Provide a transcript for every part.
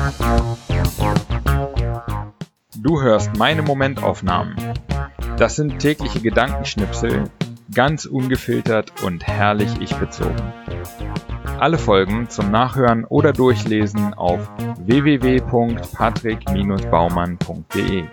Du hörst meine Momentaufnahmen. Das sind tägliche Gedankenschnipsel, ganz ungefiltert und herrlich ich-bezogen. Alle Folgen zum Nachhören oder Durchlesen auf www.patrick-baumann.de.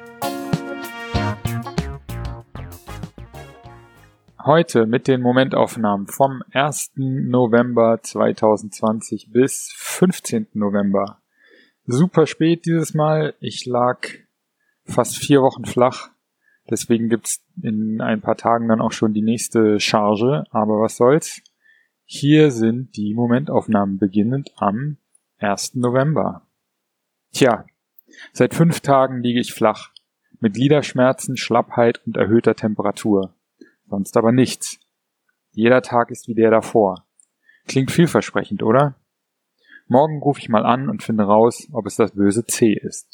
Heute mit den Momentaufnahmen vom 1. November 2020 bis 15. November. Super spät dieses Mal. Ich lag fast 4 Wochen flach. Deswegen gibt's in ein paar Tagen dann auch schon die nächste Charge. Aber was soll's? Hier sind die Momentaufnahmen beginnend am 1. November. Tja, seit 5 Tagen liege ich flach. Mit Gliederschmerzen, Schlappheit und erhöhter Temperatur. Sonst aber nichts. Jeder Tag ist wie der davor. Klingt vielversprechend, oder? Morgen rufe ich mal an und finde raus, ob es das böse C ist.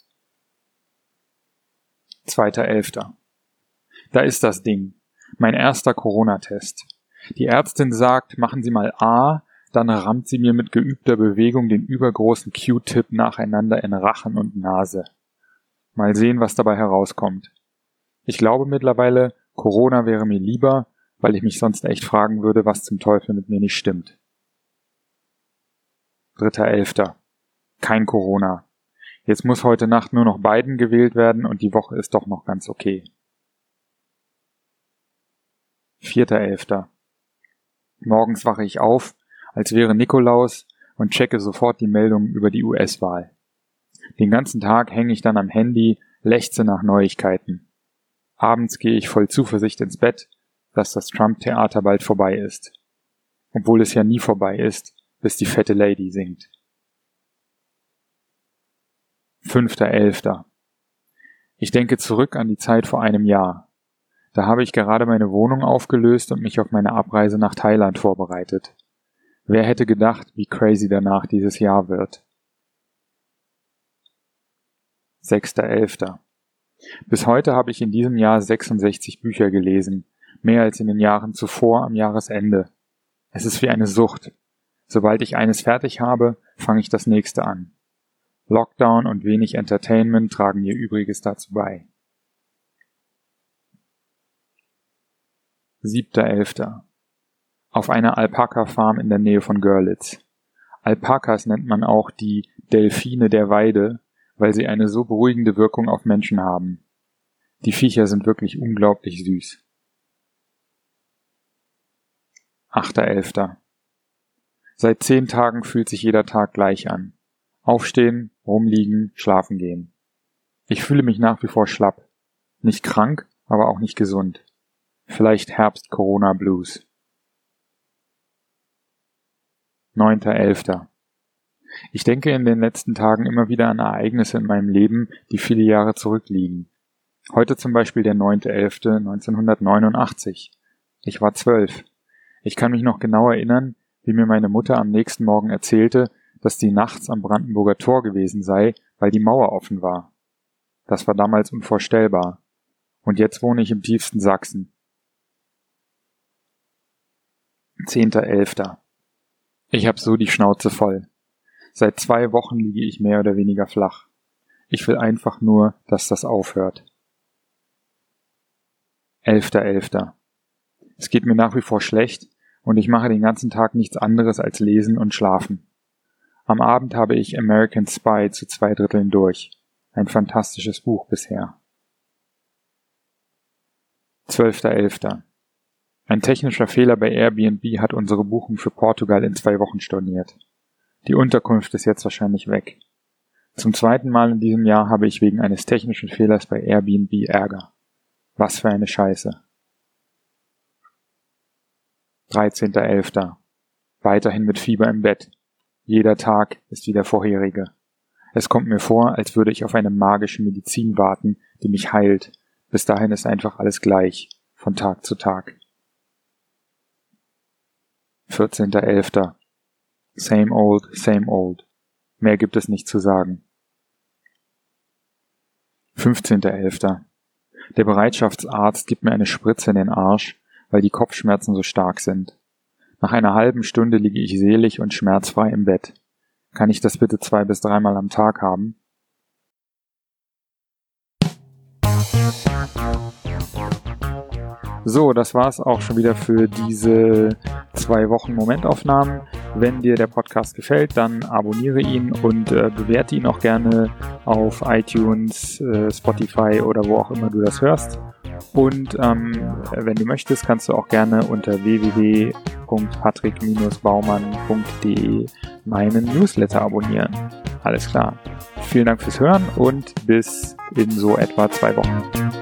2.11. Da ist das Ding. Mein erster Corona-Test. Die Ärztin sagt, machen Sie mal A, dann rammt sie mir mit geübter Bewegung den übergroßen Q-Tip nacheinander in Rachen und Nase. Mal sehen, was dabei herauskommt. Ich glaube mittlerweile, Corona wäre mir lieber, weil ich mich sonst echt fragen würde, was zum Teufel mit mir nicht stimmt. 3.11. Kein Corona. Jetzt muss heute Nacht nur noch Biden gewählt werden und die Woche ist doch noch ganz okay. 4.11. Morgens wache ich auf, als wäre Nikolaus und checke sofort die Meldungen über die US-Wahl. Den ganzen Tag hänge ich dann am Handy, lechze nach Neuigkeiten. Abends gehe ich voll Zuversicht ins Bett, dass das Trump-Theater bald vorbei ist. Obwohl es ja nie vorbei ist, bis die fette Lady singt. 5.11. Ich denke zurück an die Zeit vor einem Jahr. Da habe ich gerade meine Wohnung aufgelöst und mich auf meine Abreise nach Thailand vorbereitet. Wer hätte gedacht, wie crazy danach dieses Jahr wird? 6.11. Bis heute habe ich in diesem Jahr 66 Bücher gelesen, mehr als in den Jahren zuvor am Jahresende. Es ist wie eine Sucht. Sobald ich eines fertig habe, fange ich das nächste an. Lockdown und wenig Entertainment tragen ihr Übriges dazu bei. 7.11. Auf einer Alpaka-Farm in der Nähe von Görlitz. Alpakas nennt man auch die Delfine der Weide, weil sie eine so beruhigende Wirkung auf Menschen haben. Die Viecher sind wirklich unglaublich süß. 8.11. Seit 10 Tagen fühlt sich jeder Tag gleich an. Aufstehen, rumliegen, schlafen gehen. Ich fühle mich nach wie vor schlapp. Nicht krank, aber auch nicht gesund. Vielleicht Herbst-Corona-Blues. 9.11. Ich denke in den letzten Tagen immer wieder an Ereignisse in meinem Leben, die viele Jahre zurückliegen. Heute zum Beispiel der 9.11.1989. Ich war 12. Ich kann mich noch genau erinnern, wie mir meine Mutter am nächsten Morgen erzählte, dass die nachts am Brandenburger Tor gewesen sei, weil die Mauer offen war. Das war damals unvorstellbar. Und jetzt wohne ich im tiefsten Sachsen. 10.11. Ich hab so die Schnauze voll. Seit 2 Wochen liege ich mehr oder weniger flach. Ich will einfach nur, dass das aufhört. 11.11. Es geht mir nach wie vor schlecht und ich mache den ganzen Tag nichts anderes als lesen und schlafen. Am Abend habe ich American Spy zu 2/3 durch. Ein fantastisches Buch bisher. 12.11. Ein technischer Fehler bei Airbnb hat unsere Buchung für Portugal in 2 Wochen storniert. Die Unterkunft ist jetzt wahrscheinlich weg. Zum 2. Mal in diesem Jahr habe ich wegen eines technischen Fehlers bei Airbnb Ärger. Was für eine Scheiße. 13.11. Weiterhin mit Fieber im Bett. Jeder Tag ist wie der vorherige. Es kommt mir vor, als würde ich auf eine magische Medizin warten, die mich heilt. Bis dahin ist einfach alles gleich, von Tag zu Tag. 14.11. Same old, same old. Mehr gibt es nicht zu sagen. 15.11. Der Bereitschaftsarzt gibt mir eine Spritze in den Arsch, weil die Kopfschmerzen so stark sind. Nach einer halben Stunde liege ich selig und schmerzfrei im Bett. kann ich das bitte 2 bis 3 Mal am Tag haben? So, das war's auch schon wieder für diese 2 Wochen Momentaufnahmen. Wenn dir der Podcast gefällt, dann abonniere ihn und bewerte ihn auch gerne auf iTunes, Spotify oder wo auch immer du das hörst. Und wenn du möchtest, kannst du auch gerne unter www.patrick-baumann.de meinen Newsletter abonnieren. Alles klar. Vielen Dank fürs Hören und bis in so etwa 2 Wochen.